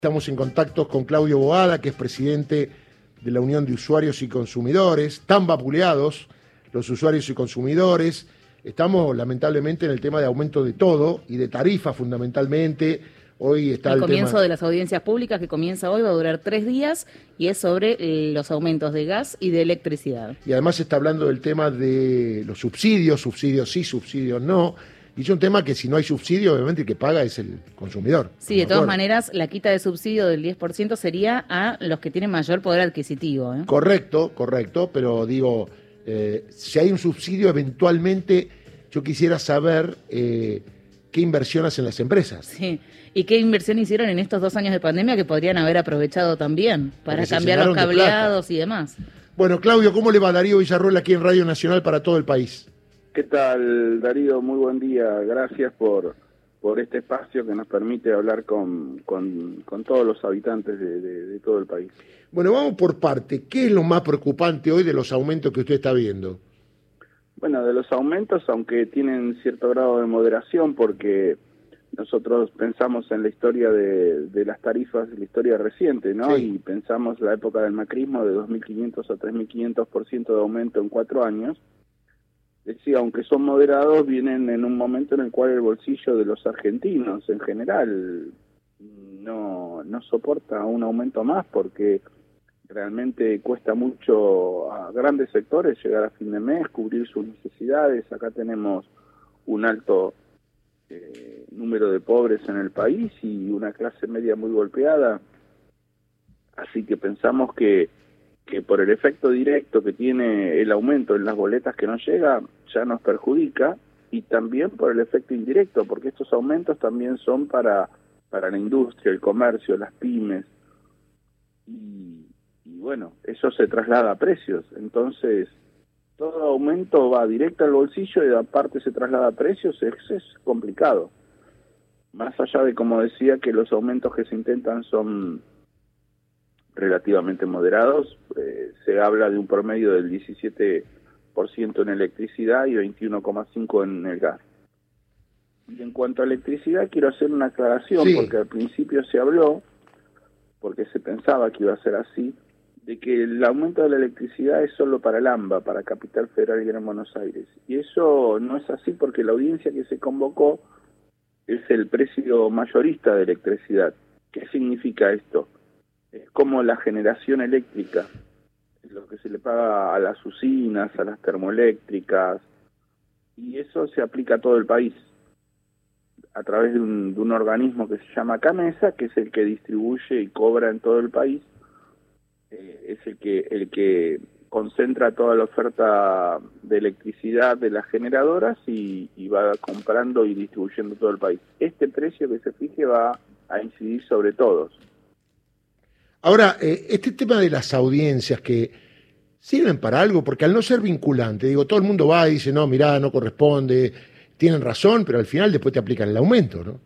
Estamos en contacto con Claudio Boada, que es presidente de la Unión de Usuarios y Consumidores. Tan vapuleados los usuarios y consumidores. Estamos lamentablemente en el tema de aumento de todo y de tarifas fundamentalmente. Hoy está el el comienzo tema de las audiencias públicas, que comienza hoy, va a durar 3 días y es sobre los aumentos de gas y de electricidad. y además se está hablando del tema de los subsidios sí, subsidios no. Y es un tema que si no hay subsidio, obviamente el que paga es el consumidor. Sí, de todas maneras, la quita de subsidio del 10% sería a los que tienen mayor poder adquisitivo, ¿eh? Correcto, pero digo, si hay un subsidio, eventualmente yo quisiera saber qué inversión hacen las empresas. Sí, y qué inversión hicieron en estos 2 años de pandemia que podrían haber aprovechado también para cambiar los cableados y demás. Bueno, Claudio, ¿cómo le va? Darío Villarroel aquí en Radio Nacional para todo el país. ¿Qué tal, Darío? Muy buen día. Gracias por este espacio que nos permite hablar con todos los habitantes de todo el país. Bueno, vamos por parte. ¿Qué es lo más preocupante hoy de los aumentos que usted está viendo? Bueno, de los aumentos, aunque tienen cierto grado de moderación, porque nosotros pensamos en la historia de las tarifas, la historia reciente, ¿no? Sí. Y pensamos la época del macrismo de 2.500 a 3.500% de aumento en 4 años. Decía, aunque son moderados, vienen en un momento en el cual el bolsillo de los argentinos en general no soporta un aumento más, porque realmente cuesta mucho a grandes sectores llegar a fin de mes, cubrir sus necesidades. Acá tenemos un alto número de pobres en el país y una clase media muy golpeada, así que pensamos que por el efecto directo que tiene el aumento en las boletas que nos llega, ya nos perjudica, y también por el efecto indirecto, porque estos aumentos también son para la industria, el comercio, las pymes, y bueno, eso se traslada a precios. Entonces, todo aumento va directo al bolsillo y aparte se traslada a precios. Es complicado. Más allá de, como decía, que los aumentos que se intentan son relativamente moderados, se habla de un promedio del 17% en electricidad y 21,5% en el gas. Y en cuanto a electricidad, quiero hacer una aclaración, Sí. porque al principio se habló, porque se pensaba que iba a ser así, de que el aumento de la electricidad es solo para el AMBA, para Capital Federal y Gran Buenos Aires. Y eso no es así, porque la audiencia que se convocó es el precio mayorista de electricidad. ¿Qué significa esto? Es como la generación eléctrica, lo que se le paga a las usinas, a las termoeléctricas, y eso se aplica a todo el país a través de un organismo que se llama CAMESA, que es el que distribuye y cobra en todo el país, es el que concentra toda la oferta de electricidad de las generadoras y va comprando y distribuyendo todo el país. Este precio que se fije va a incidir sobre todos. Ahora, este tema de las audiencias que sirven para algo, porque al no ser vinculante, digo, todo el mundo va y dice, no, mirá, no corresponde, tienen razón, pero al final después te aplican el aumento, ¿no?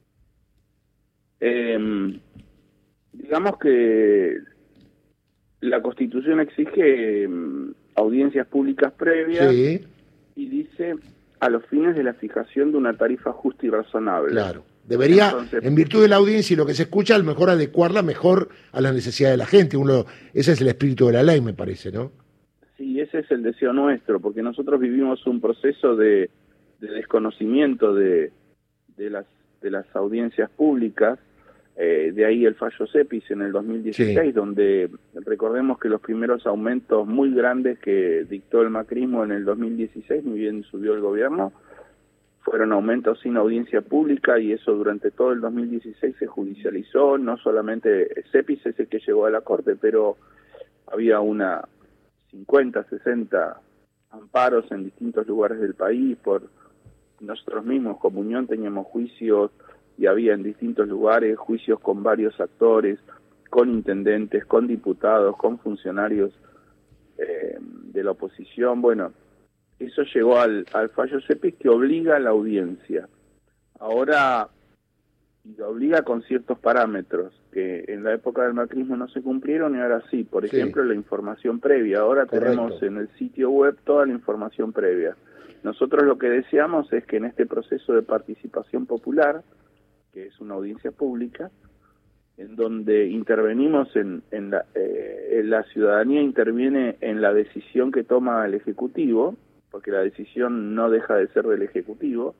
Digamos que la Constitución exige audiencias públicas previas, Sí, y dice a los fines de la fijación de una tarifa justa y razonable. claro. Debería, Entonces, en virtud de la audiencia y lo que se escucha, a lo mejor adecuarla mejor a las necesidades de la gente. Ese es el espíritu de la ley, me parece, ¿no? sí, ese es el deseo nuestro, porque nosotros vivimos un proceso de desconocimiento de las audiencias públicas, de ahí el fallo CEPIS en el 2016, Sí. donde recordemos que los primeros aumentos muy grandes que dictó el macrismo en el 2016, muy bien subió el gobierno, fueron aumentos sin audiencia pública, y eso durante todo el 2016 se judicializó. No solamente CEPIS es el que llegó a la Corte, pero había 50, 60 amparos en distintos lugares del país. Por nosotros mismos, como Unión, teníamos juicios, y había en distintos lugares juicios con varios actores, con intendentes, con diputados, con funcionarios de la oposición. Bueno, eso llegó al fallo CEPIS, que obliga a la audiencia. Ahora lo obliga con ciertos parámetros que en la época del macrismo no se cumplieron, y ahora sí. Por ejemplo, la información previa. Ahora tenemos en el sitio web toda la información previa. Nosotros lo que deseamos es que en este proceso de participación popular, que es una audiencia pública, en donde intervenimos la ciudadanía interviene en la decisión que toma el Ejecutivo, porque la decisión no deja de ser del Ejecutivo.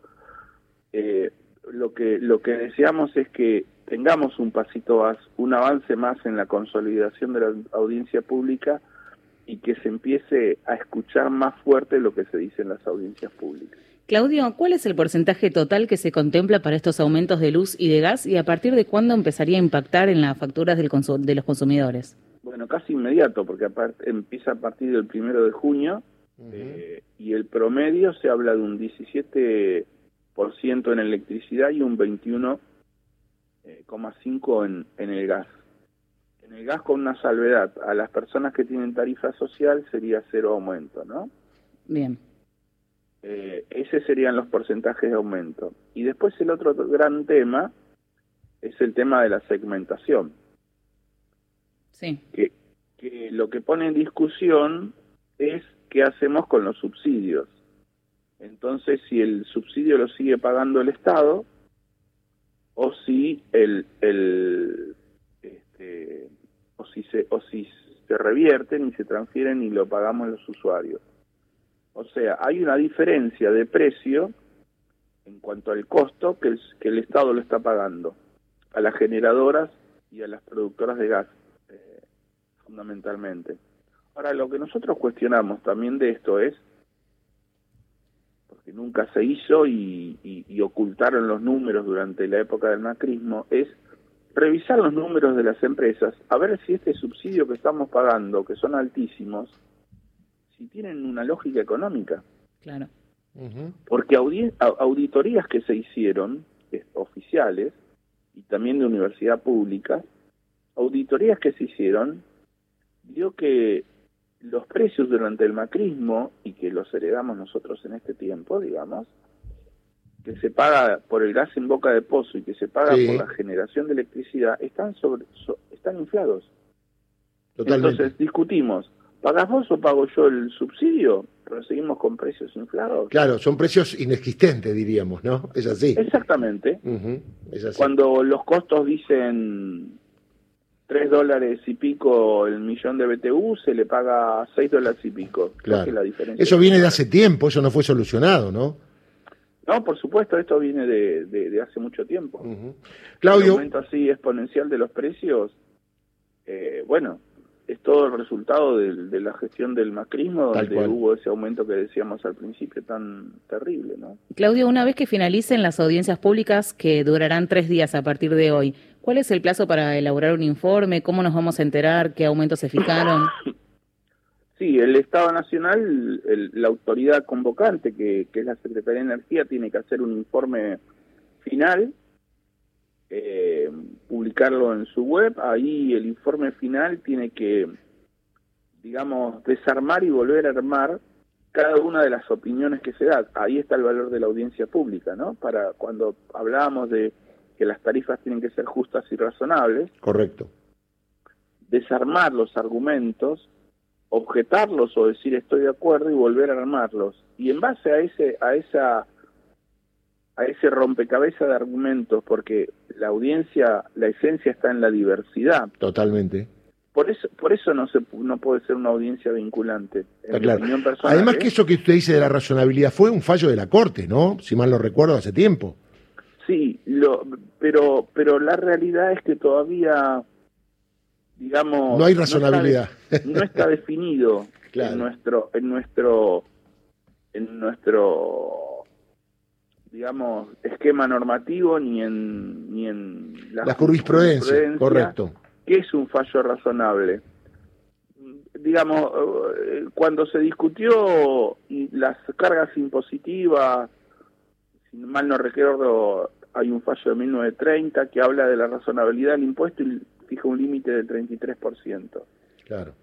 Lo que deseamos es que tengamos un pasito más, un avance más en la consolidación de la audiencia pública y que se empiece a escuchar más fuerte lo que se dice en las audiencias públicas. Claudio, ¿cuál es el porcentaje total que se contempla para estos aumentos de luz y de gas y a partir de cuándo empezaría a impactar en las facturas de los consumidores? Bueno, casi inmediato, porque empieza a partir del 1 de junio y el promedio se habla de un 17% en electricidad y un 21,5% en el gas. En el gas con una salvedad, a las personas que tienen tarifa social sería 0 aumento, ¿no? Bien. Ese serían los porcentajes de aumento. Y después el otro gran tema es el tema de la segmentación. Sí. Que lo que pone en discusión es qué hacemos con los subsidios. Entonces, si el subsidio lo sigue pagando el Estado o si o si se revierten y se transfieren y lo pagamos los usuarios. O sea, hay una diferencia de precio en cuanto al costo que el Estado lo está pagando a las generadoras y a las productoras de gas, fundamentalmente. Ahora, lo que nosotros cuestionamos también de esto es, porque nunca se hizo y ocultaron los números durante la época del macrismo, es revisar los números de las empresas, a ver si este subsidio que estamos pagando, que son altísimos, si tienen una lógica económica. Claro. Porque auditorías que se hicieron, oficiales, y también de universidad pública, auditorías que se hicieron, dio que los precios durante el macrismo, y que los heredamos nosotros en este tiempo, digamos, que se paga por el gas en boca de pozo y que se paga por la generación de electricidad, están inflados. Totalmente. Entonces discutimos, ¿pagás vos o pago yo el subsidio? Pero seguimos con precios inflados. Claro, son precios inexistentes, diríamos, ¿no? Es así. Exactamente. Es así. Cuando los costos dicen $3 y pico el millón de BTU, se le paga $6 y pico. Claro. La diferencia eso viene de hace tiempo, eso no fue solucionado, ¿no? No, por supuesto, esto viene de hace mucho tiempo. Claudio. El aumento así exponencial de los precios, bueno, es todo el resultado de la gestión del macrismo, donde hubo ese aumento que decíamos al principio tan terrible, ¿no? Claudio, una vez que finalicen las audiencias públicas, que durarán 3 días a partir de hoy, ¿cuál es el plazo para elaborar un informe? ¿Cómo nos vamos a enterar? ¿Qué aumentos se fijaron? Sí, el Estado Nacional, la autoridad convocante, que es la Secretaría de Energía, tiene que hacer un informe final, publicarlo en su web. Ahí el informe final tiene que, digamos, desarmar y volver a armar cada una de las opiniones que se da. Ahí está el valor de la audiencia pública, ¿no? Para cuando hablábamos de que las tarifas tienen que ser justas y razonables. Correcto. Desarmar los argumentos, objetarlos o decir estoy de acuerdo y volver a armarlos. Y en base a ese rompecabezas de argumentos, porque la audiencia, la esencia está en la diversidad. Totalmente. Por eso no puede ser una audiencia vinculante. Está claro. Además que eso que usted dice de la razonabilidad fue un fallo de la Corte, ¿no? Si mal lo recuerdo, hace tiempo. Sí, pero la realidad es que todavía, digamos, no hay razonabilidad. No está definido claro. en nuestro digamos esquema normativo ni en la jurisprudencia, correcto. ¿Qué es un fallo razonable? Digamos, cuando se discutió las cargas impositivas, si mal no recuerdo, hay un fallo de 1930 que habla de la razonabilidad del impuesto y fija un límite del 33%. Claro.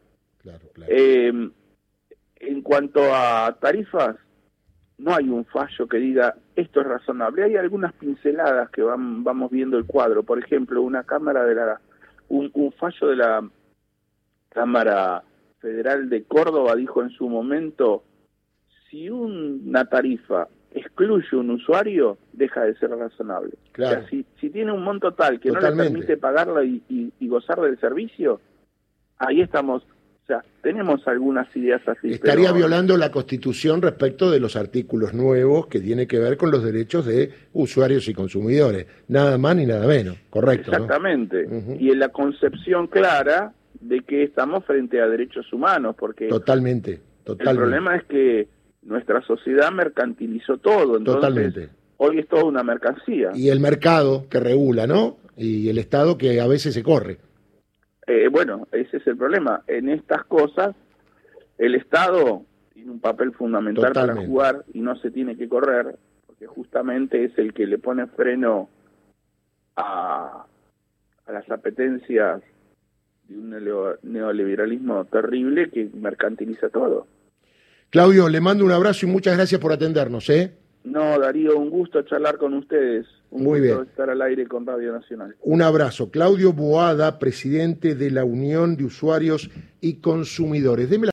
En cuanto a tarifas, no hay un fallo que diga esto es razonable. Hay algunas pinceladas que vamos viendo el cuadro. Por ejemplo, un fallo de la Cámara Federal de Córdoba dijo en su momento, si una tarifa excluye un usuario, deja de ser razonable. Claro. O sea, si tiene un monto tal que Totalmente. no le permite pagarlo y gozar del servicio, ahí estamos. O sea, tenemos algunas ideas así. Estaría pero violando la Constitución respecto de los artículos nuevos que tiene que ver con los derechos de usuarios y consumidores. Nada más ni nada menos, correcto, Exactamente. ¿no? Ujú. Y en la concepción clara de que estamos frente a derechos humanos, porque Totalmente, el totalmente. problema es que nuestra sociedad mercantilizó todo, entonces Totalmente. hoy es toda una mercancía. Y el mercado que regula, ¿no? Y el Estado que a veces se corre. Bueno, ese es el problema. En estas cosas, el Estado tiene un papel fundamental Totalmente. para jugar y no se tiene que correr, porque justamente es el que le pone freno a las apetencias de un neoliberalismo terrible que mercantiliza todo. Claudio, le mando un abrazo y muchas gracias por atendernos, ¿eh? No, Darío, un gusto charlar con ustedes. Un Muy gusto bien. estar al aire con Radio Nacional. Un abrazo. Claudio Boada, presidente de la Unión de Usuarios y Consumidores. Deme la